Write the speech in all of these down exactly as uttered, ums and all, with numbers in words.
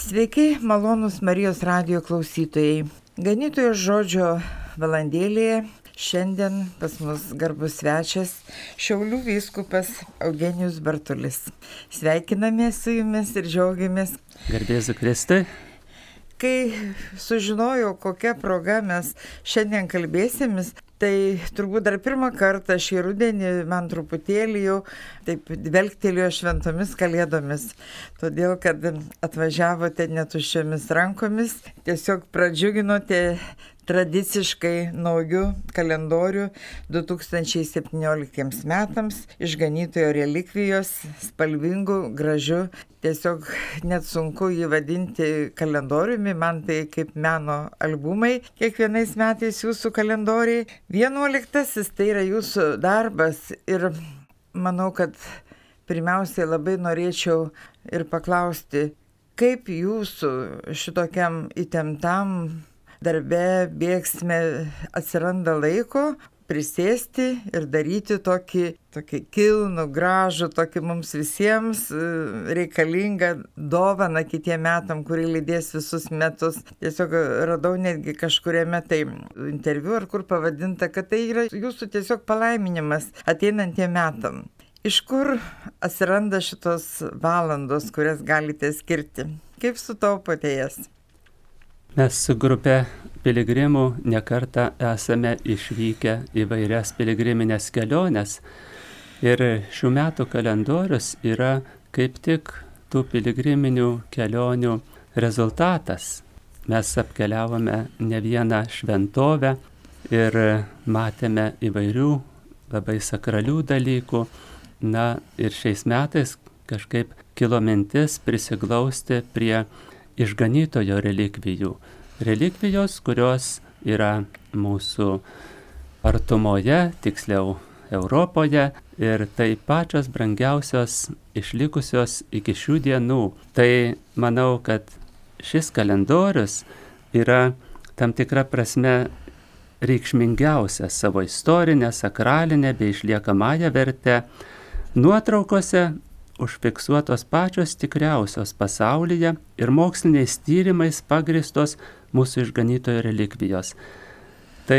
Sveiki, malonūs Marijos radijo klausytojai. Ganytojo žodžio valandėlėje šiandien pas mus garbus svečias Šiaulių vyskupas Eugenijus Bartulis. Sveikinamės su jumis ir džiaugiamės. Garbė Jėzui Kristui. Kai sužinojau, kokia proga mes šiandien kalbėsimės, tai turbūt dar pirmą kartą šį rudenį man truputėlį jau taip dvelgtelėjo šventomis kalėdomis. Todėl, kad atvažiavote netuščiomis rankomis, tiesiog pradžiuginote tradiciškai naujų kalendorių du tūkstančiai septynioliktiems metams, išganytojo relikvijos, spalvingų, gražių. Tiesiog net sunku jį vadinti kalendoriumi, man tai kaip meno albumai. Kiekvienais metais jūsų kalendoriai. Vienuoliktasis tai yra jūsų darbas ir manau, kad pirmiausiai labai norėčiau ir paklausti, kaip jūsų šitokiam įtemptam darbe bėgsme atsiranda laiko prisėsti ir daryti tokį, tokį kilnų, gražų, tokį mums visiems reikalingą dovaną kitiem metam, kurį lydės visus metus. Tiesiog radau netgi kažkuriame tai interviu, ar kur pavadinta, kad tai yra jūsų tiesiog palaiminimas ateinantiem metam. Iš kur atsiranda šitos valandos, kurias galite skirti? Kaip sutaupote jas? Mes su grupe piligrimų nekartą esame išvykę įvairias piligriminės keliones ir šių metų kalendorius yra kaip tik tų piligriminių kelionių rezultatas. Mes apkeliavome ne vieną šventovę ir matėme įvairių labai sakralių dalykų. Na ir šiais metais kažkaip kilo mintis prisiglausti prie išganytojo relikvijų. Relikvijos, kurios yra mūsų artumoje, tiksliau Europoje, ir tai pačios brangiausios išlikusios iki šių dienų. Tai manau, kad šis kalendorius yra tam tikra prasme reikšmingiausia savo istorinė, sakralinė bei išliekamąją vertę. Nuotraukose užfiksuotos pačios tikriausios pasaulyje ir moksliniais tyrimais pagristos mūsų išganytojo relikvijos. Tai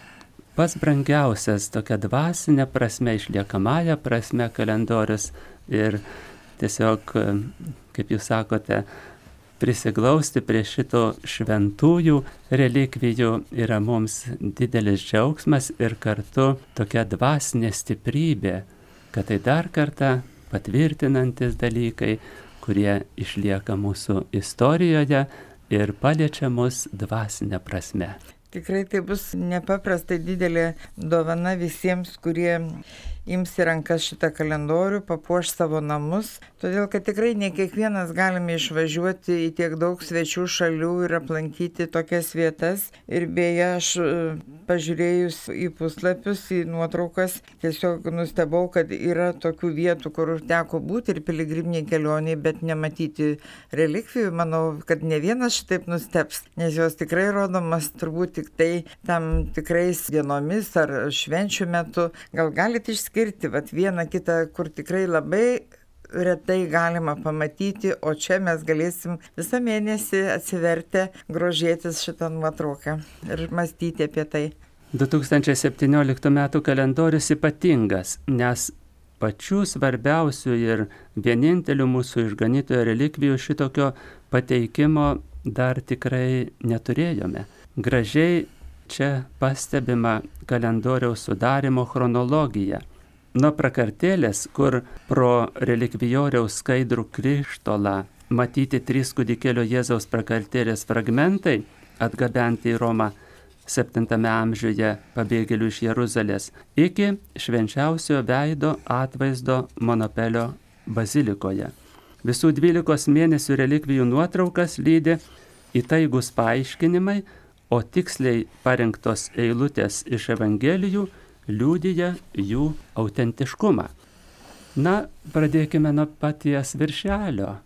pats brangiausias tokia dvasinė prasme, išliekamąją prasme kalendorius ir tiesiog, kaip jūs sakote, prisiglausti prie šito šventųjų relikvijų yra mums didelis džiaugsmas ir kartu tokia dvasinė stiprybė, kad tai dar kartą patvirtinantis dalykai, kurie išlieka mūsų istorijoje ir paliečia mus dvasinę prasme. Tikrai tai bus nepaprastai didelė dovana visiems, kurie ims į rankas šitą kalendorių, papuoš savo namus, todėl kad tikrai ne kiekvienas galime išvažiuoti į tiek daug svečių šalių ir aplankyti tokias vietas. Ir beje, aš pažiūrėjus į puslapius, į nuotraukas, tiesiog nustebau, kad yra tokių vietų, kur teko būti ir piligriminiai kelioniai, bet nematyti relikvijų. Manau, kad ne vienas šitaip nusteps, nes jos tikrai rodomas turbūt tik tai tam tikrais dienomis ar švenčių metu. Gal galite išskirti vat, vieną kitą, kur tikrai labai retai galima pamatyti, o čia mes galėsim visą mėnesį atsivertę grožėtis šitą nuotrauką ir mąstyti apie tai. du tūkstančiai septynioliktų metų kalendorius ypatingas, nes pačių svarbiausių ir vienintelių mūsų išganytojo relikvijų šitokio pateikimo dar tikrai neturėjome. Gražiai čia pastebima kalendoriaus sudarimo chronologija. Nuo prakartėlės, kur pro relikvijoriaus skaidrų krištolą matyti trys kūdikėlio Jėzaus prakartėlės fragmentai atgabenti į Romą septintame amžiuje pabėgėlių iš Jeruzalės, iki švenčiausiojo veido atvaizdo Monopelio bazilikoje. Visų dvylikos mėnesių relikvijų nuotraukas lydi įtaigus paaiškinimai, o tiksliai parinktos eilutės iš Evangelijų liudija jų autentiškumą. Na, pradėkime nuo paties viršelio.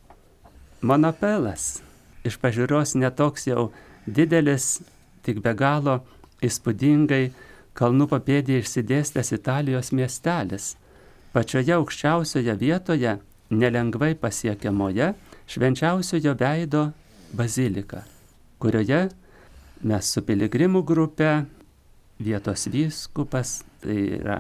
Monopelas. Iš pažiūros netoks jau didelis, tik be galo įspūdingai kalnų papėdėje išsidėstęs Italijos miestelis. Pačioje aukščiausioje vietoje, nelengvai pasiekiamoje, švenčiausiojo veido bazilika, kurioje mes su piligrimų grupe, vietos vyskupas, tai yra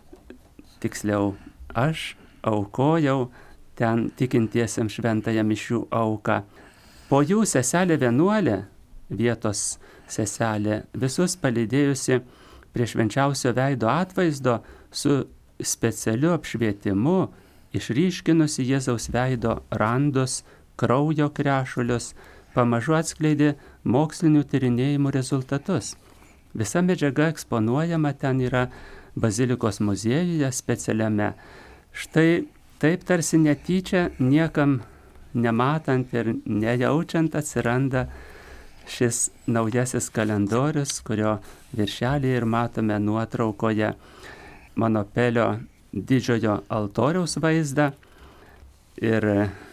tiksliau aš, aukojau ten tikintiesiems šventąją mišių auką. Po jų seselė vienuolė, vietos seselė, visus palydėjusi prie švenčiausio veido atvaizdo su specialiu apšvietimu, išryškinusi Jėzaus veido randus, kraujo krešulius, pamažu atskleidė mokslinių tyrinėjimų rezultatus. Visa medžiaga eksponuojama ten yra bazilikos muziejuje specialiame. Štai taip tarsi netyčia, niekam nematant ir nejaučiant, atsiranda šis naujasis kalendorius, kurio viršelį ir matome nuotraukoje Monopelio didžiojo altoriaus vaizdą ir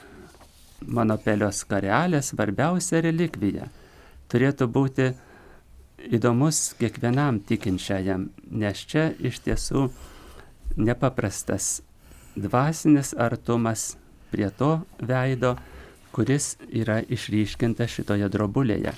Monopelio skarelė, svarbiausia relikvija. Turėtų būti įdomus kiekvienam tikinčiajam, nes čia iš tiesų nepaprastas dvasinis artumas prie to veido, kuris yra išryškintas šitoje drobulėje.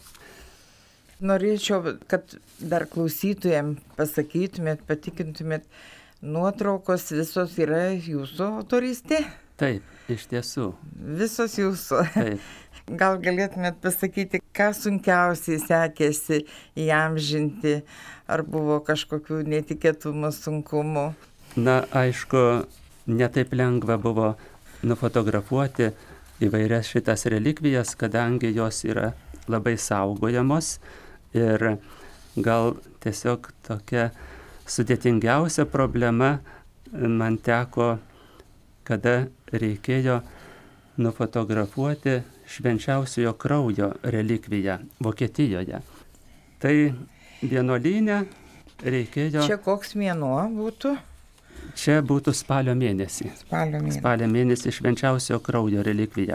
Norėčiau, kad dar klausytojams pasakytumėt, patikintumėt, nuotraukos visos yra jūsų autorystė? Taip, iš tiesų. Visos jūsų. Taip. Gal galėtumėt pasakyti, ką sunkiausiai sekėsi įamžinti, ar buvo kažkokių netikėtumų, sunkumų? Na, aišku, netaip lengva buvo nufotografuoti įvairias šitas relikvijas, kadangi jos yra labai saugojamos ir gal tiesiog tokia sudėtingiausia problema man teko, kada reikėjo nufotografuoti švenčiausiojo kraujo relikviją Vokietijoje. Tai vienuolyne reikėjo... Čia koks mėnuo būtų? Čia būtų spalio mėnesį. Spalio mėnesį. Spalio mėnesį švenčiausio kraujo relikvija.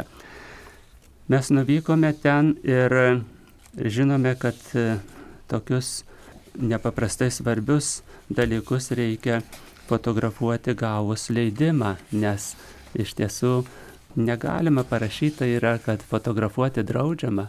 Mes nuvykome ten ir žinome, kad tokius nepaprastai svarbius dalykus reikia fotografuoti gavus leidimą, nes iš tiesų negalima parašyta yra, kad fotografuoti draudžiama.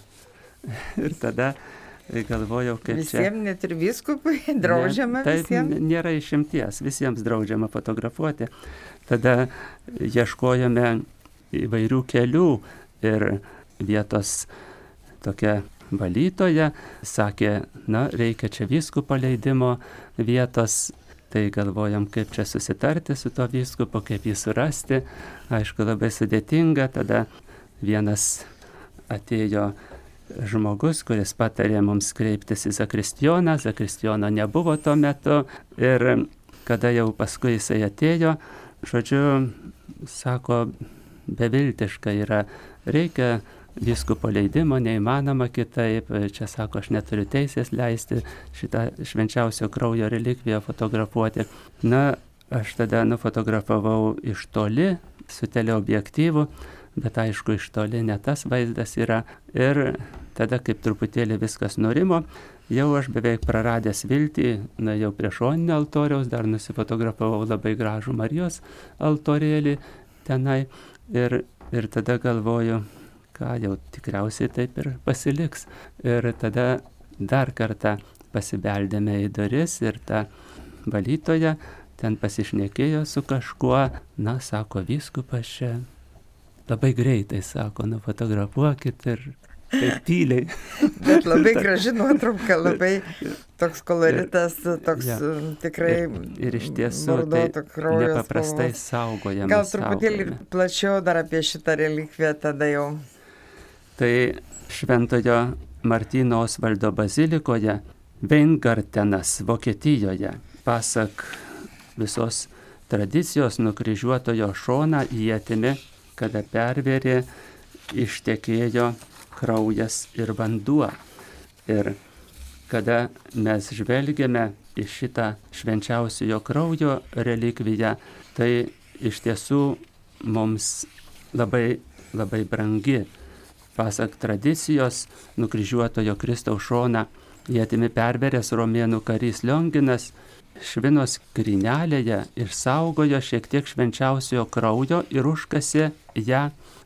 Ir tada galvojau, kaip visiems, čia... Visiems, net ir vyskupui, draudžiama ne, visiems? Taip, nėra išimties, visiems draudžiama fotografuoti. Tada ieškojome įvairių kelių ir vietos tokia valytoja sakė, na, reikia čia vyskupo leidimo vietos, tai galvojom, kaip čia susitarti su to vyskupo, kaip jį surasti. Aišku, labai sudėtinga, tada vienas atėjo žmogus, kuris patarė mums kreiptis į zakristijoną, zakristijono nebuvo tuo metu ir kada jau paskui jisai atėjo, žodžiu, sako, beviltiška yra, reikia vyskupo leidimo, neįmanoma kitaip, čia sako, aš neturiu teisės leisti šitą švenčiausio kraujo relikviją fotografuoti. Na, aš tada nufotografavau iš toli su teleobjektyvu, bet aišku, iš toli ne tas vaizdas yra. Ir tada, kaip truputėlį viskas nurimo, jau aš beveik praradęs viltį, na jau prie šoninio altoriaus dar nusifotografavau labai gražų Marijos altorėlį tenai. Ir, ir tada galvoju, ką jau tikriausiai taip ir pasiliks. Ir tada dar kartą pasibeldėme į duris ir ta valytoja ten pasišnekėjo su kažkuo. Na, sako, vyskupas čia labai greitai, sako, nufotografuokit ir taip tyliai. Bet labai graži nuotrauka, labai toks koloritas, toks ja. tikrai ir, ir iš tiesų tai nepaprastai saugojama. Gal truputėlį saugojame. Plačiau dar apie šitą relikviją tada jau. Tai Šventojo Martyno Osvaldo bazilikoje Weingartenas, Vokietijoje, pasak visos tradicijos nukryžiuotojo šoną ietimi, kada pervėrė, ištekėjo kraujas ir vanduo. Ir kada mes žvelgiame į šitą švenčiausiojo kraujo relikviją, tai iš tiesų mums labai, labai brangi. Pasak tradicijos, nukryžiuotojo Kristaus šoną ietimi perveręs romėnų karys Lionginas švino skrynelėje išsaugojo šiek tiek švenčiausiojo kraujo ir užkasė ją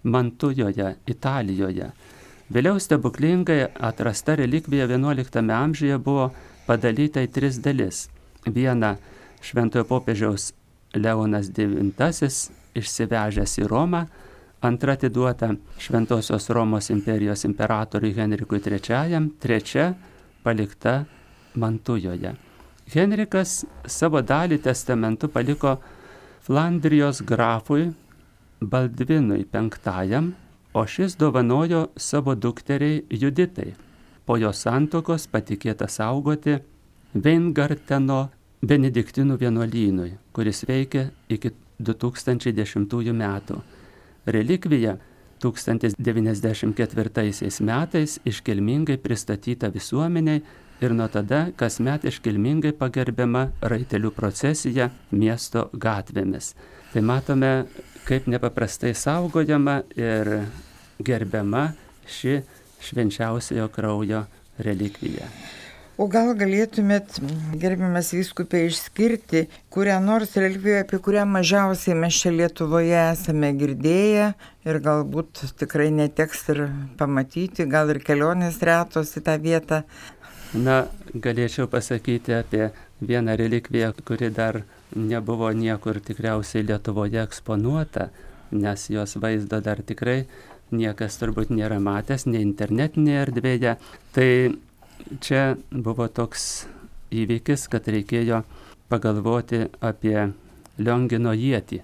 Mantujoje, Italijoje. Vėliau stebuklingai atrasta relikvija vienuoliktame amžiuje buvo padalyta į tris dalis. Viena šventojo popiežiaus Leonas devintasis išsivežęs į Romą, antra atiduota Šventosios Romos imperijos imperatoriui Henrikui trečiajam, trečia palikta Mantujoje. Henrikas savo dalį testamentu paliko Flandrijos grafui Baldvinui penktajam, o šis dovanojo savo dukteriai Juditai. Po jos santuokos patikėta saugoti Weingarteno benediktinų vienuolynui, kuris veikė iki du tūkstančiai dešimtųjų metų. Relikvija tūkstantis devyniasdešimt ketvirtaisiais metais iškilmingai pristatyta visuomeniai ir nuo tada kasmet iškilmingai pagerbiama raitelių procesija miesto gatvėmis. Tai matome, kaip nepaprastai saugojama ir gerbiama ši švenčiausiojo kraujo relikvija. O gal galėtumėt, gerbiamas vyskupė, išskirti kurią nors relikviją, apie kurią mažiausiai mes čia Lietuvoje esame girdėję ir galbūt tikrai neteks ir pamatyti, gal ir kelionės retos į tą vietą? Na, galėčiau pasakyti apie vieną relikviją, kuri dar nebuvo niekur tikriausiai Lietuvoje eksponuota, nes jos vaizdo dar tikrai niekas turbūt nėra matęs, nei internetinėje erdvėje. Tai čia buvo toks įvykis, kad reikėjo pagalvoti apie Liongino ietį.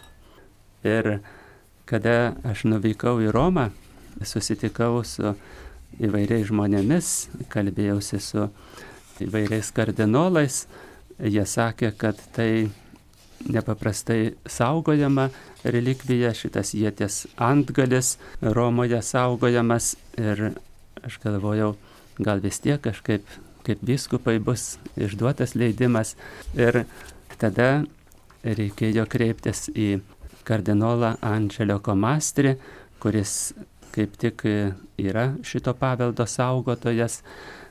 Ir kada aš nuvykau į Romą, susitikau su įvairiais žmonėmis, kalbėjausi su įvairiais kardinolais, jie sakė, kad tai nepaprastai saugojama relikvija, šitas ieties antgalis Romoje saugojamas ir aš galvojau, gal vis tiek kažkaip kaip vyskupai bus išduotas leidimas. Ir tada reikėjo kreiptis į kardinolą Angelio Comastri, kuris kaip tik yra šito paveldo saugotojas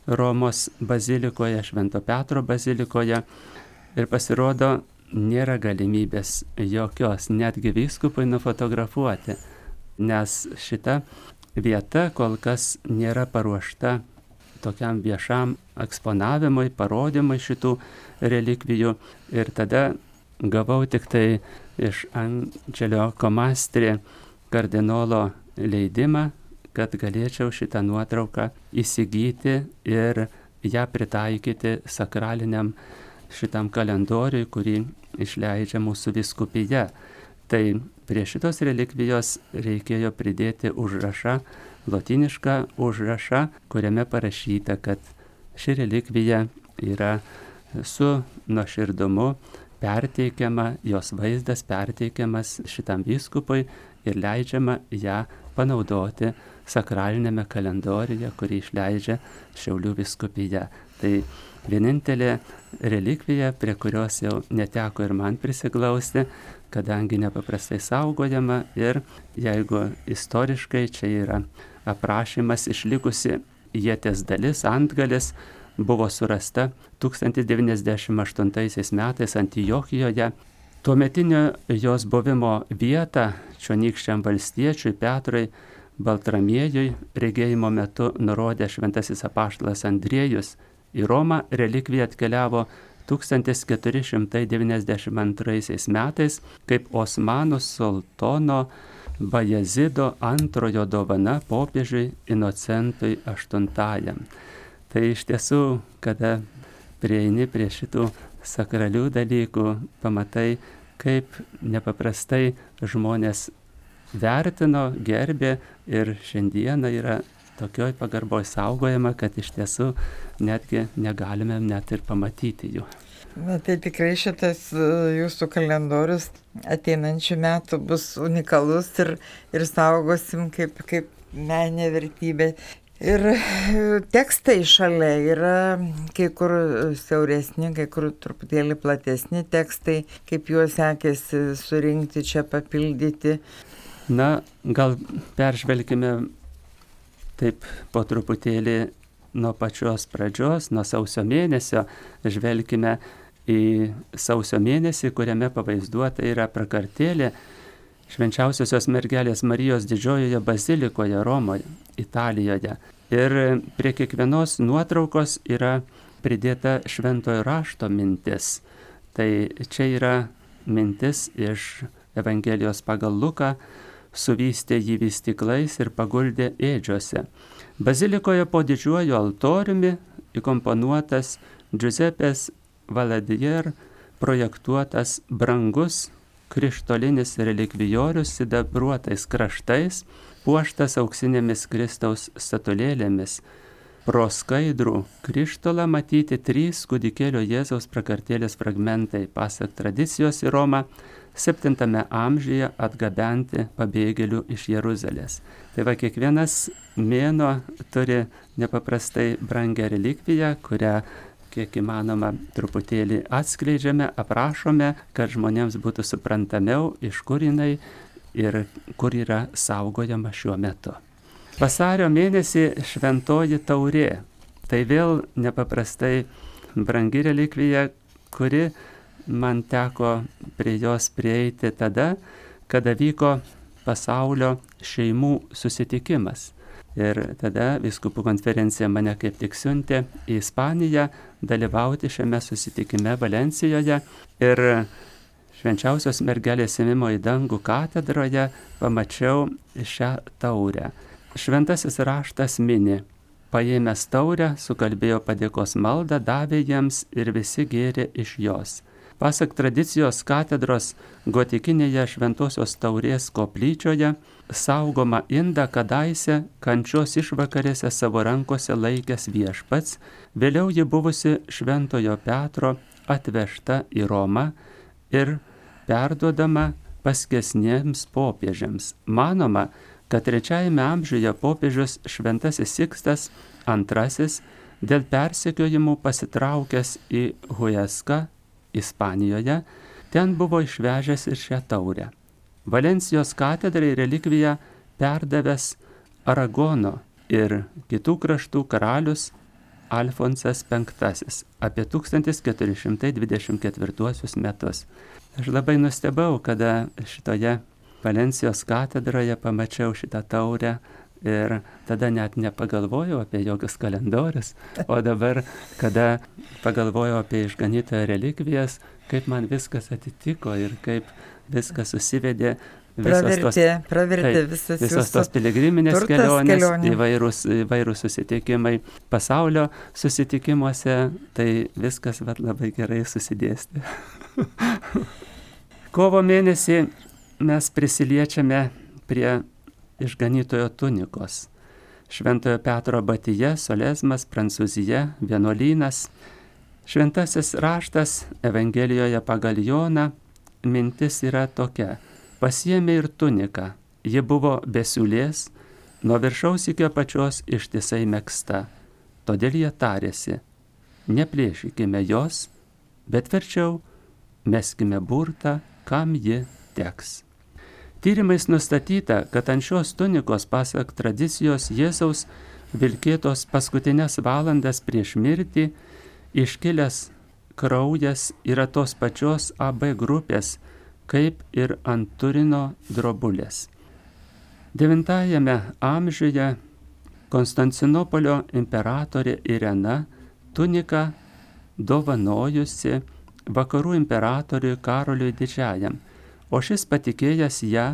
Romos bazilikoje, Švento Petro bazilikoje. Ir pasirodo, nėra galimybės jokios netgi vyskupui nufotografuoti, nes šita vieta kol kas nėra paruošta tokiam viešam eksponavimui, parodymui šitų relikvijų. Ir tada gavau tik tai iš Angelio Comastri kardinolo leidimą, kad galėčiau šitą nuotrauką įsigyti ir ją pritaikyti sakraliniam šitam kalendoriui, kurį išleidžia mūsų vyskupija. Tai prie šitos relikvijos reikėjo pridėti užrašą, lotynišką užrašą, kuriame parašyta, kad ši relikvija yra su nuoširdumu perteikiama, jos vaizdas perteikiamas šitam vyskupui ir leidžiama ją panaudoti sakralinėme kalendoriuje, kurį išleidžia Šiaulių vyskupija. Tai vienintelė relikvija, prie kurios jau neteko ir man prisiglausti, kadangi nepaprastai saugojama ir jeigu istoriškai čia yra aprašymas išlikusi ieties dalis, antgalis, buvo surasta tūkstantis devyniasdešimt aštuntaisiais metais Antiochijoje. Tuometinio jos buvimo vietą čionykščiam valstiečiui Petrui Baltramiejui regėjimo metu nurodė šventasis apaštalas Andriejus. Į Romą relikvija atkeliavo tūkstantis keturi šimtai devyniasdešimt antraisiais metais kaip Osmanų sultono Bajazido antrojo dovana popiežiui Inocentui aštuntajam. Tai iš tiesų, kada prieini prie šitų sakralių dalykų, pamatai, kaip nepaprastai žmonės vertino, gerbė ir šiandieną yra tokioj pagarboj saugojama, kad iš tiesų netgi negalime net ir pamatyti jų. Na, tai tikrai šitas jūsų kalendorius ateinančių metų bus unikalus ir, ir saugosim kaip, kaip meninė vertybė. Ir tekstai šalia yra kai kur siauresni, kai kur truputėlį platesni tekstai, kaip juos sekėsi surinkti, čia papildyti. Na, gal peržvelkime taip po truputėlį nuo pačios pradžios, nuo sausio mėnesio, žvelkime į sausio mėnesį, kuriame pavaizduota yra prakartėlė Švenčiausiosios mergelės Marijos didžiojoje bazilikoje Romoje, Italijoje. Ir prie kiekvienos nuotraukos yra pridėta šventojo rašto mintis. Tai čia yra mintis iš Evangelijos pagal Luką, suvystė jį vystyklais ir paguldė ėdžiose. Bazilikoje po didžiuoju altoriumi įkomponuotas Giuseppės Valadier projektuotas brangus krištolinis relikvijorius sidabruotais kraštais, puoštas auksinėmis Kristaus statulėlėmis. Pro skaidrų krištolą matyti trys kūdikėlio Jėzaus prakartėlės fragmentai, pasak tradicijos į Romą, septintame amžiuje atgabenti pabėgėlių iš Jeruzalės. Tai va, kiekvienas mėnuo turi nepaprastai brangią relikviją, kurią kiek įmanoma truputėlį atskleidžiame, aprašome, kad žmonėms būtų suprantamiau, iš kur jinai ir kur yra saugojama šiuo metu. Vasario mėnesį šventoji taurė. Tai vėl nepaprastai brangi relikvija, kuri man teko prie jos prieiti tada, kada vyko pasaulio šeimų susitikimas. Ir tada vyskupų konferencija mane kaip tik siuntė į Ispaniją dalyvauti šiame susitikime Valencijoje. Ir Švenčiausios mergelės ėmimo į dangų katedroje pamačiau šią taurę. Šventasis raštas mini: paėmęs taurę, sukalbėjo padėkos maldą, davė jiems ir visi gėrė iš jos. Pasak tradicijos katedros gotikinėje Šventosios taurės koplyčioje saugoma indą kadaise kančios išvakarėse savo rankose laikęs viešpats, vėliau ji buvusi Šventojo Petro atvežta į Romą ir perduodama paskesniems popiežiams. Manoma, kad trečiajame amžiuje popiežius Šventasis Sikstas antrasis dėl persekiojimų pasitraukęs į Hueską, Ispanijoje, ten buvo išvežęs ir šią taurę. Valencijos katedrai relikviją perdavęs Aragono ir kitų kraštų karalius Alfonsas penktasis apie tūkstantis keturi šimtai dvidešimt ketvirtuosius metus. Aš labai nustebau, kada šitoje Valencijos katedroje pamačiau šitą taurę ir tada net nepagalvojau apie jokius kalendorius, o dabar, kada pagalvojau apie išganytojo relikvijas, kaip man viskas atitiko ir kaip viskas susivedė. Pravertė, tos, pravertė taip, visas visos tos piligriminės turtas, kelionės, kelionė. įvairūs, įvairūs susitikimai pasaulio susitikimuose, tai viskas vat, labai gerai susidėstė. Kovo mėnesį mes prisiliečiame prie išganytojo tunikos. Šventojo Petro abatija, Solezmas, Prancūzija, vienuolynas. Šventasis raštas Evangelijoje pagal Joną mintis yra tokia: pasiėmė ir tuniką, ji buvo be siūlės, nuo viršaus iki apačios ištisai megzta. Todėl jie tarėsi: neplėšykime jos, bet verčiau meskime burtą, kam ji teks. Tyrimais nustatyta, kad ant šios tunikos, pasak tradicijos, Jėzaus vilkėtos paskutinės valandas prieš mirtį iškilęs kraujas yra tos pačios A B grupės, kaip ir ant Turino drobulės. Devintajame amžiuje Konstantinopolio imperatorė Irena tuniką dovanojusi vakarų imperatoriui Karoliui Didžiajam, o šis patikėjęs ją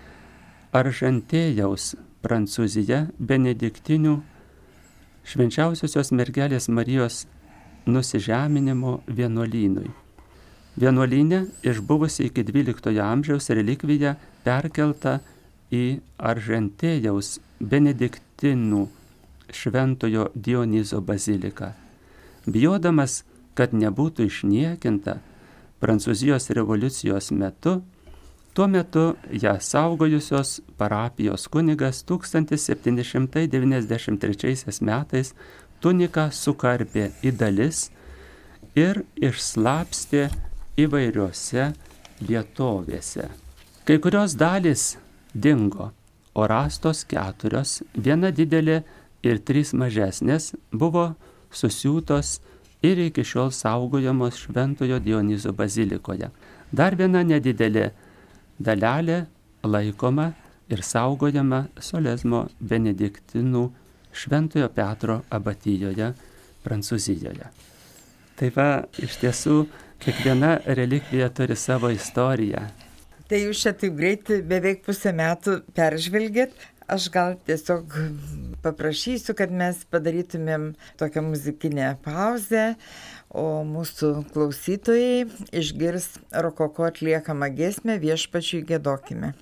Aržantėjaus, Prancūzija, benediktinių Švenčiausiosios mergelės Marijos nusižeminimo vienuolynui. Vienuolynė išbuvusi iki dvyliktojo amžiaus relikvija perkelta į Aržantėjaus benediktinų Šventojo Dionizo baziliką. Bijodamas, kad nebūtų išniekinta Prancūzijos revoliucijos metu, tuo metu ją saugojusios parapijos kunigas tūkstantis septyni šimtai devyniasdešimt trečiaisiais metais tuniką sukarpė į dalis ir išslapstė įvairiose vietovėse. Kai kurios dalys dingo, o rastos keturios, viena didelė ir trys mažesnės, buvo susiūtos ir iki šiol saugojamos Šventojo Dionizo bazilikoje. Dar viena nedidelė dalelė laikoma ir saugojama Solezmo benediktinų Šventojo Petro abatijoje Prancūzijoje. Tai va, iš tiesų, kiekviena relikvija turi savo istoriją. Tai jūs čia taip greitai beveik pusę metų peržvelgėt. Aš gal tiesiog paprašysiu, kad mes padarytumėm tokią muzikinę pauzę, o mūsų klausytojai išgirs rokoko atliekamą giesmę Viešpačiui giedokime.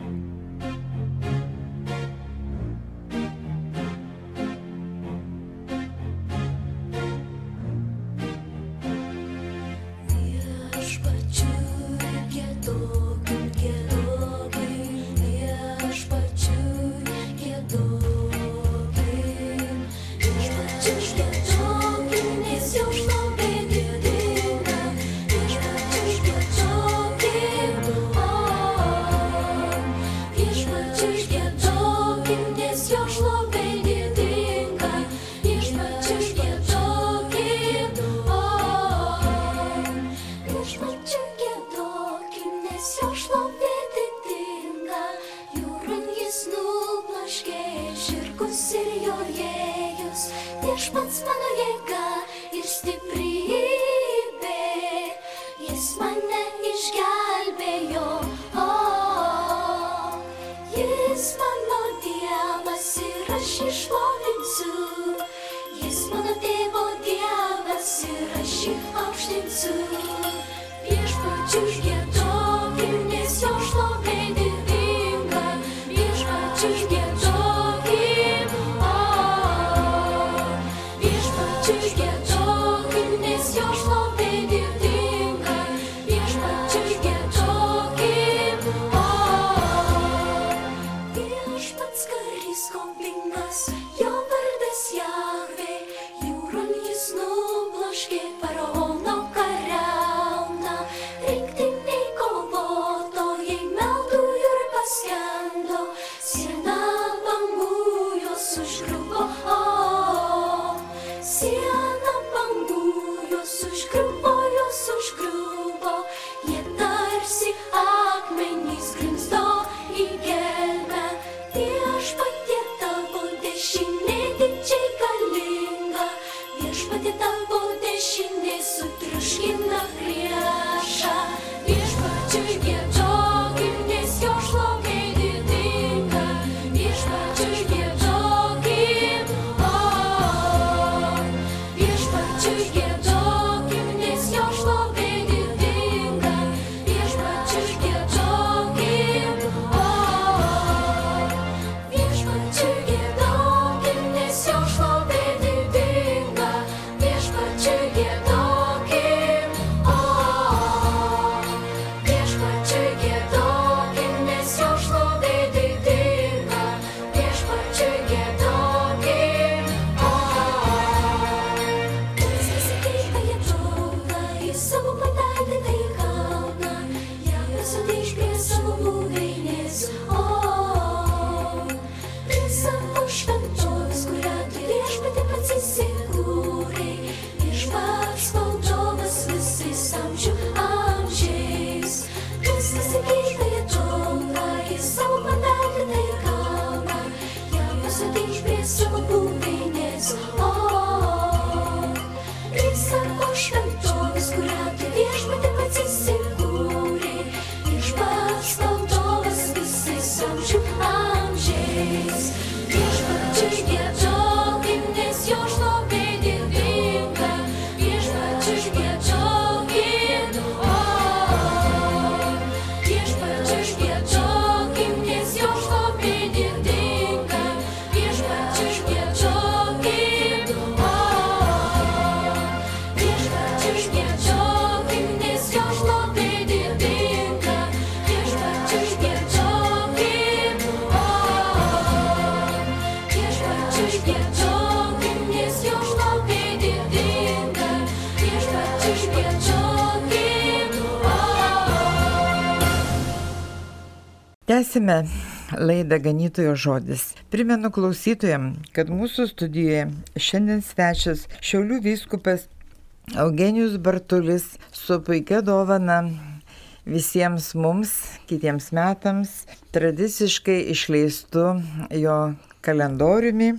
Tęsime laidą Ganytojo žodis. Primenu klausytojams, kad mūsų studijoje šiandien svečias Šiaulių vyskupas Eugenijus Bartulis su puikia dovana visiems mums, kitiems metams, tradiciškai išleistu jo kalendoriumi.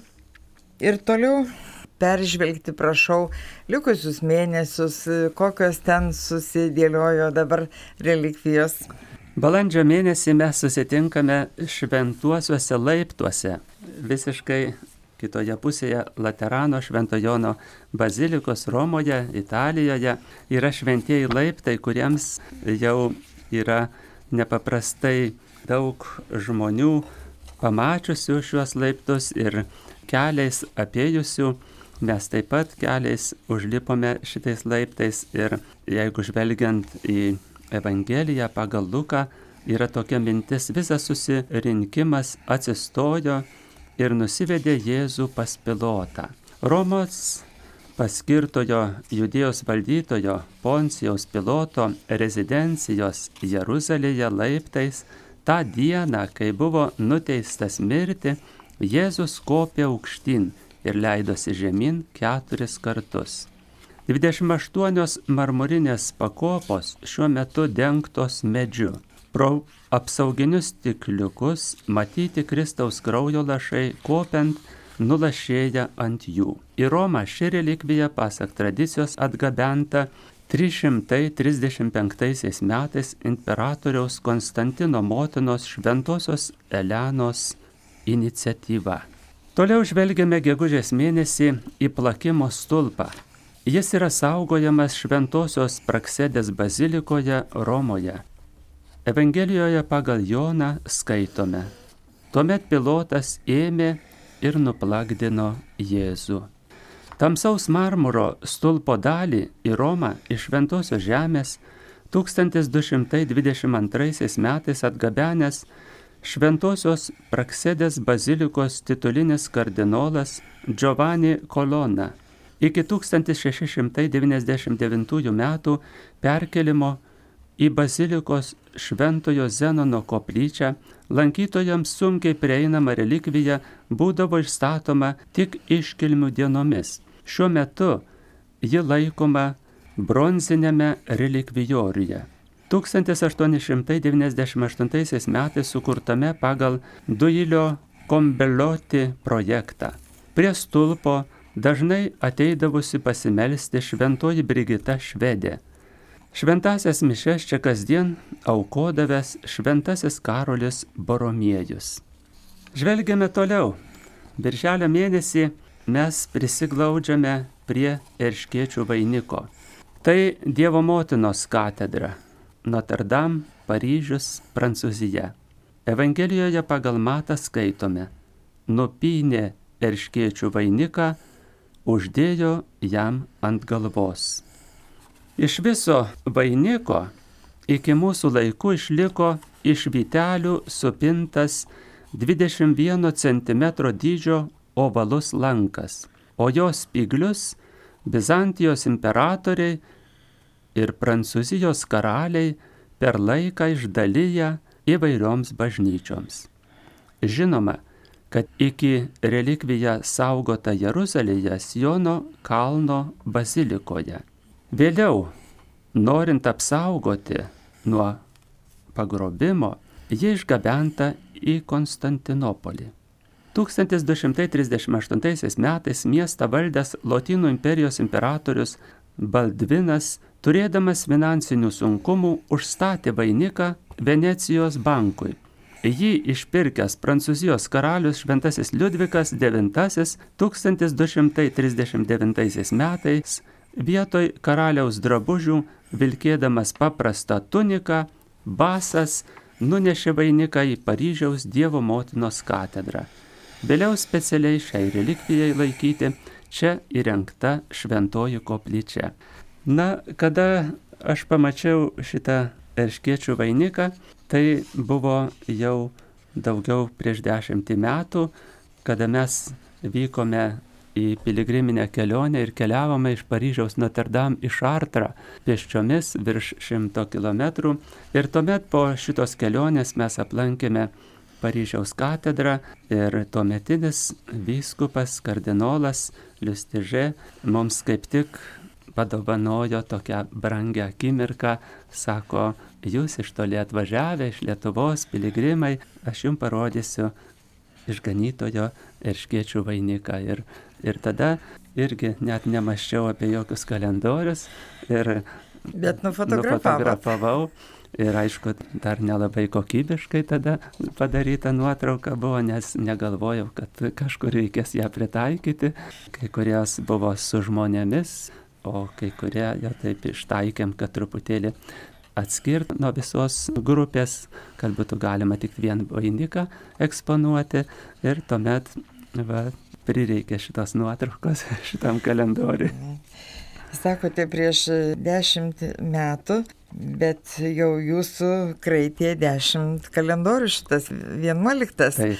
Ir toliau peržvelgti prašau likusius mėnesius, kokios ten susidėliojo dabar relikvijos. Balandžio mėnesį mes susitinkame šventuosiuose laiptuose, visiškai kitoje pusėje Laterano Švento Jono bazilikos Romoje, Italijoje yra šventieji laiptai, kuriems jau yra nepaprastai daug žmonių pamačiusių šiuos laiptus ir keliais apėjusių. Mes taip pat keliais užlipome šitais laiptais ir jeigu žvelgiant į Evangeliją pagal Luką, yra tokia mintis, visas susirinkimas atsistojo ir nusivedė Jėzų pas Pilotą. Romos paskirtojo Judėjos valdytojo Poncijaus Piloto rezidencijos Jeruzalėje laiptais tą dieną, kai buvo nuteistas mirti, Jėzus kopė aukštyn ir leidosi žemyn keturis kartus. dvidešimt aštuonios marmurinės pakopos šiuo metu dengtos medžiu. Pro apsauginius stikliukus matyti Kristaus kraujo lašai kopiant nulašėję ant jų. Į Romą ši relikvija, pasak tradicijos, atgabenta trys šimtai trisdešimt penktaisiais metais imperatoriaus Konstantino motinos šventosios Elenos iniciatyva. Toliau žvelgiame gegužės mėnesį į plakimo stulpą. Jis yra saugojamas Šventosios Praksedės bazilikoje Romoje. Evangelijoje pagal Joną skaitome: tuomet Pilotas ėmė ir nuplakdino Jėzų. Tamsaus marmuro stulpo dalį į Romą iš Šventosios žemės tūkstantis du šimtai dvidešimt antraisiais metais atgabenęs Šventosios Praksedės bazilikos titulinis kardinolas Giovanni Colonna. Iki tūkstantis šeši šimtai devyniasdešimt devintųjų metų perkelimo į bazilikos Šventojo Zenono koplyčią lankytojams sunkiai prieinama relikvija būdavo išstatoma tik iškilmių dienomis. Šiuo metu ji laikoma bronzinėme relikvijoriuje. tūkstantis aštuoni šimtai devyniasdešimt aštuntaisiais metais sukurtame pagal Duilio Kombeloti projektą. Prie stulpo dažnai ateidavusi pasimelsti šventoji Brigita Švedė. Šventasias mišes čia kasdien aukodavęs šventasis Karolis Boromiejus. Žvelgiame toliau. Birželio mėnesį mes prisiglaudžiame prie Erškėčių vainiko. Tai Dievo motinos katedra. Notre Dame, Paryžius, Prancūzija. Evangelijoje pagal Matą skaitome: nupynė erškėčių vainiką, uždėjo jam ant galvos. Iš viso vainiko iki mūsų laikų išliko iš vytelių supintas dvidešimt vieno centimetro dydžio ovalus lankas, o jos spyglius Bizantijos imperatoriai ir Prancūzijos karaliai per laiką išdalyja įvairioms bažnyčioms. Žinoma, kad iki relikvija saugota Jeruzalėje Siono kalno bazilikoje. Vėliau, norint apsaugoti nuo pagrobimo, ji išgabenta į Konstantinopolį. tūkstantis du šimtai trisdešimt aštuntaisiais metais miestą valdęs Lotynų imperijos imperatorius Baldvinas, turėdamas finansinių sunkumų, užstatė vainiką Venecijos bankui. Jį išpirkęs Prancūzijos karalius Šventasis Liudvikas devintasis tūkstantis du šimtai trisdešimt devintaisiais metais vietoj karaliaus drabužių, vilkėdamas paprastą tuniką, basas nunešė vainiką į Paryžiaus Dievo motinos katedrą. Vėliau specialiai šiai relikvijai laikyti čia įrengta šventoji koplyčia. Na, kada aš pamačiau šitą erškėčių vainiką, tai buvo jau daugiau prieš dešimtį metų, kada mes vykome į piligriminę kelionę ir keliavome iš Paryžiaus Notre Dame į Šartrą pėsčiomis virš šimto kilometrų. Ir tuomet po šitos kelionės mes aplankėme Paryžiaus katedrą ir tuometinis vyskupas kardinolas Liustižė mums kaip tik padovanojo tokią brangią akimirką, sako, jūs iš toli atvažiavę, iš Lietuvos piligrimai, aš jums parodysiu išganytojo erškėčių vainiką. Ir, ir tada irgi net nemaščiau apie jokius kalendorius ir Bet nufotografavau. nufotografavau. Ir aišku, dar nelabai kokybiškai tada padaryta nuotrauka buvo, nes negalvojau, kad kažkur reikės ją pritaikyti. Kai kurios buvo su žmonėmis, o kai kurie jau taip ištaikėm, kad truputėlį atskirti nuo visos grupės, kad būtų galima tik vieną vainiką eksponuoti. Ir tuomet va, prireikė šitos nuotraukos šitam kalendoriui. Sakote, prieš dešimt metų, bet jau jūsų kraitė dešimt kalendorių, šitas vienuoliktas. Taip.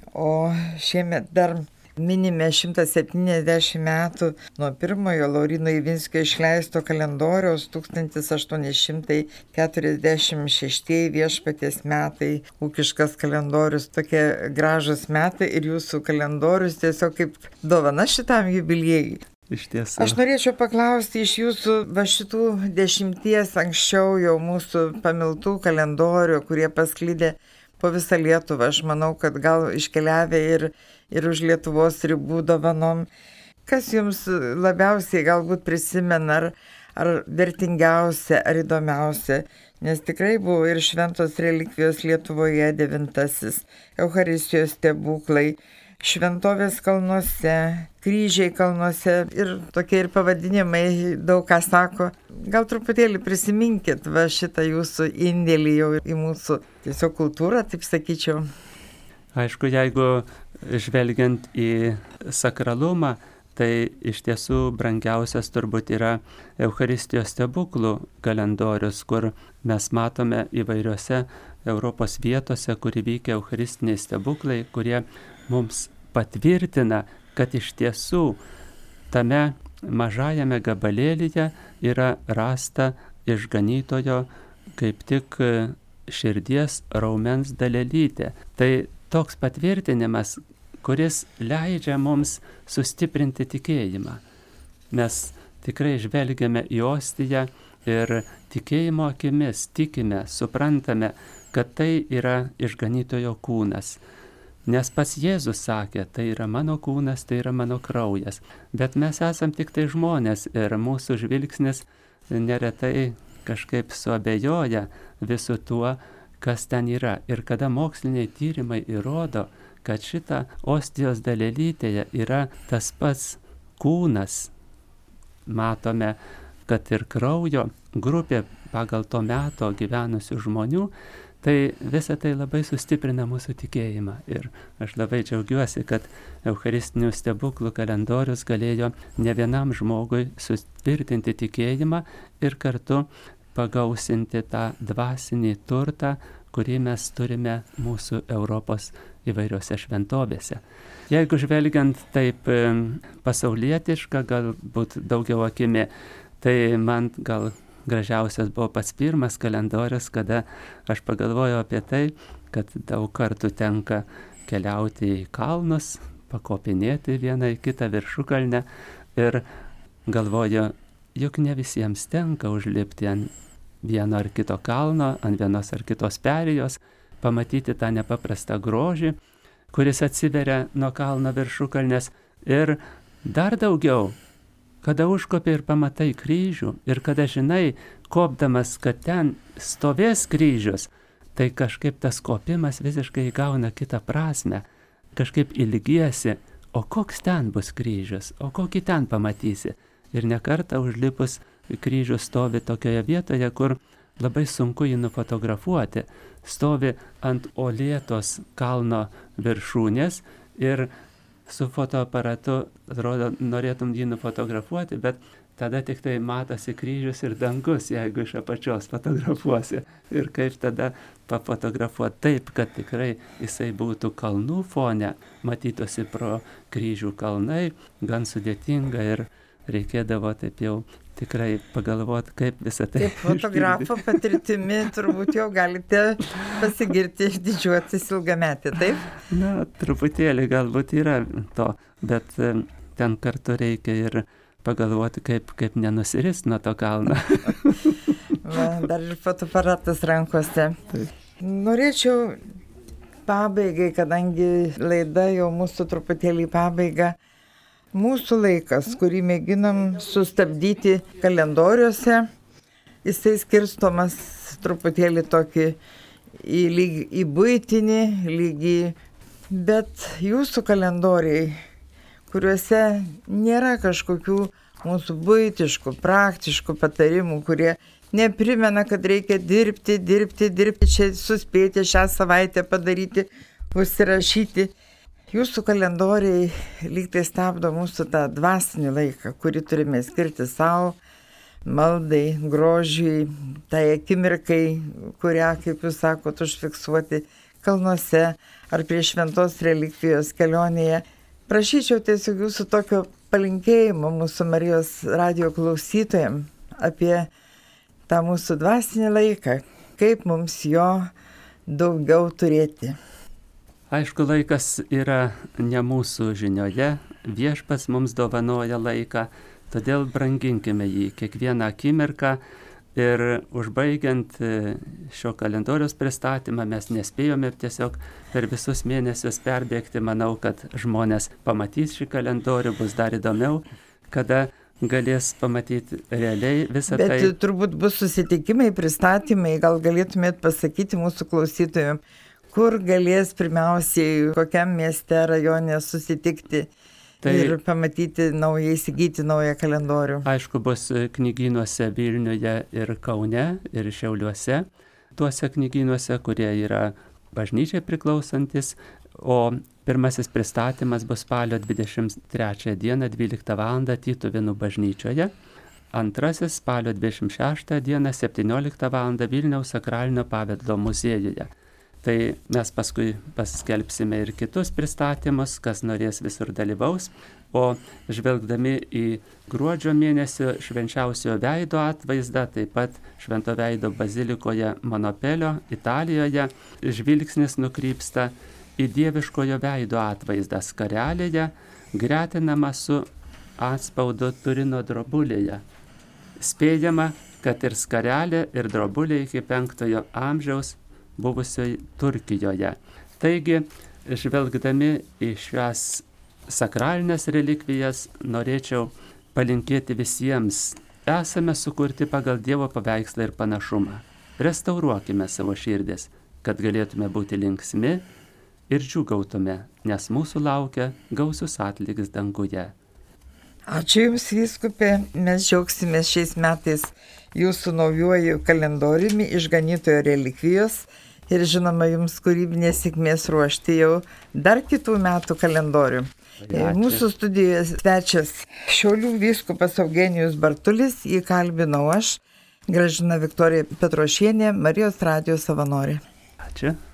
O šiemet dar minime šimtas septyniasdešimt metų nuo pirmojo Lauryno Ivinskio išleisto kalendoriaus tūkstantis aštuoni šimtai keturiasdešimt šeši Viešpaties metai, ūkiškas kalendorius, tokie gražus metai ir jūsų kalendorius tiesiog kaip dovana šitam jubiliejui. Iš tiesų. Aš norėčiau paklausti iš jūsų va šitų dešimties anksčiau jau mūsų pamiltų kalendorių, kurie pasklydė po visą Lietuvą. Aš manau, kad gal iškeliavę ir, ir už Lietuvos ribų dovanom. Kas jums labiausiai galbūt prisimena, ar, ar vertingiausia, ar įdomiausia? Nes tikrai buvo ir šventos relikvijos Lietuvoje devintasis, Eucharistijos stebuklai, šventovės kalnuose, kryžiai kalnuose ir tokie ir pavadinimai daug ką sako. Gal truputėlį prisiminkit va šitą jūsų indėlį jau į mūsų tiesiog kultūrą, taip sakyčiau. Aišku, jeigu žvelgiant į sakralumą, tai iš tiesų brangiausias turbūt yra Eucharistijos stebuklų kalendorius, kur mes matome įvairiose Europos vietose, kur įvykia eucharistiniai stebuklai, kurie mums patvirtina, kad iš tiesų tame mažajame gabalėlyje yra rasta išganytojo kaip tik širdies raumens dalelytė. Tai toks patvirtinimas, kuris leidžia mums sustiprinti tikėjimą. Mes tikrai žvelgiame į ostiją ir tikėjimo akimis tikime, suprantame, kad tai yra išganytojo kūnas. Nes pats Jėzus sakė, tai yra mano kūnas, tai yra mano kraujas. Bet mes esam tik tai žmonės ir mūsų žvilgsnis neretai kažkaip suabejoja visu tuo, kas ten yra. Ir kada moksliniai tyrimai įrodo, kad šita ostijos dalelytėje yra tas pats kūnas, matome, kad ir kraujo grupė pagal to meto gyvenusių žmonių, tai visa tai labai sustiprina mūsų tikėjimą. Ir aš labai džiaugiuosi, kad Eucharistinių stebuklų kalendorius galėjo ne vienam žmogui sustvirtinti tikėjimą ir kartu pagausinti tą dvasinį turtą, kurį mes turime mūsų Europos įvairiose šventovėse. Jeigu žvelgiant taip pasaulietiška, galbūt daugiau akimi, tai man gal gražiausias buvo pats pirmas kalendorius, kada aš pagalvojau apie tai, kad daug kartų tenka keliauti į kalnus, pakopinėti vieną į kitą viršukalnę ir galvoju, juk ne visiems tenka užlipti ant vieno ar kito kalno, ant vienos ar kitos perėjos, pamatyti tą nepaprastą grožį, kuris atsiveria nuo kalno viršukalnės ir dar daugiau, kada užkopi ir pamatai kryžių ir kada žinai, kopdamas, kad ten stovės kryžius, tai kažkaip tas kopimas visiškai įgauna kitą prasme. Kažkaip ilgiesi, o koks ten bus kryžius, o kokį ten pamatysi. Ir nekartą užlipus kryžius stovi tokioje vietoje, kur labai sunku jį nufotografuoti. Stovi ant uolėtos kalno viršūnės ir su fotoaparatu, atrodo, norėtum jį nufotografuoti, bet tada tik tai matosi kryžius ir dangus, jeigu iš apačios fotografuosi. Ir kaip tada pafotografuoti taip, kad tikrai jisai būtų kalnų fone, matytųsi pro kryžių kalnai, gan sudėtinga ir reikėdavo taip jau tikrai pagalvoti, kaip visą tai. Taip, fotografo patirtimi turbūt jau galite pasigirti, didžiuotis ilgametį, taip? Na, truputėlį galbūt yra to, bet ten kartu reikia ir pagalvoti, kaip, kaip nenusirist nuo to kalno. Va, dar ir fotoaparatas rankose. Taip. Norėčiau pabaigai, kadangi laida jau mūsų truputėlį pabaiga, mūsų laikas, kurį mėginam sustabdyti kalendoriuose, jisai skirstomas truputėlį tokį į, lyg, į buitinį lygį, bet jūsų kalendoriai, kuriuose nėra kažkokių mūsų buitiškų, praktiškų patarimų, kurie neprimena, kad reikia dirbti, dirbti, dirbti, čia suspėti šią savaitę padaryti, užsirašyti. Jūsų kalendoriai lyg tai stabdo mūsų tą dvasinį laiką, kurį turime skirti savo, maldai, grožiui, tai akimirkai, kurią, kaip jūs sakot, užfiksuoti kalnuose ar prie šventos relikvijos kelionėje. Prašyčiau tiesiog jūsų tokio palinkėjimo mūsų Marijos radijo klausytojams apie tą mūsų dvasinį laiką, kaip mums jo daugiau turėti. Aišku, laikas yra ne mūsų žinioje, viešpats mums dovanoja laiką, todėl branginkime jį kiekvieną akimirką ir užbaigiant šio kalendoriaus pristatymą mes nespėjome tiesiog per visus mėnesius perbėgti. Manau, kad žmonės pamatys šį kalendorių, bus dar įdomiau, kada galės pamatyti realiai visą Bet tai. Bet turbūt bus susitikimai, pristatymai, gal galėtumėt pasakyti mūsų klausytojams, kur galės pirmiausiai, kokiam mieste, rajone susitikti tai, ir pamatyti naują, įsigyti naują kalendorių. Aišku, bus knygynuose Vilniuje ir Kaune ir Šiauliuose, tuose knygynuose, kurie yra bažnyčiai priklausantis, o pirmasis pristatymas bus spalio dvidešimt trečią dieną dvyliktą valandą Tytuvėnų bažnyčioje, antrasis spalio dvidešimt šeštą dieną septynioliktą valandą Vilniaus sakralinio paveldo muziejuje. Tai mes paskui paskelbsime ir kitus pristatymus, kas norės visur dalyvaus, o žvelgdami į gruodžio mėnesio švenčiausio veido atvaizdą, taip pat Švento veido bazilikoje Monopelio Italijoje, žvilgsnis nukrypsta į dieviškojo veido atvaizdą skarelėje, gretinama su atspaudu Turino drobulėje. Spėjama, kad ir skarelė, ir drobulė iki penktojo amžiaus buvusioje Turkijoje. Taigi, žvelgdami į šias sakralinės relikvijas, norėčiau palinkėti visiems. Esame sukurti pagal Dievo paveikslą ir panašumą. Restauruokime savo širdis, kad galėtume būti linksmi ir džiūgautume, nes mūsų laukia gausus atlygis danguje. Ačiū Jums, vyskupė, mes džiaugsimės šiais metais Jūsų naujuoju kalendoriumi Išganytojo relikvijos ir žinoma Jums kūrybinės sėkmės ruošti jau dar kitų metų kalendorių. Ačiū. Mūsų studijoje svečias Šiaulių vyskupas Eugenijus Bartulis, jį kalbinau aš, Gražina Viktorija Petrošienė, Marijos radijo savanorė. Ačiū.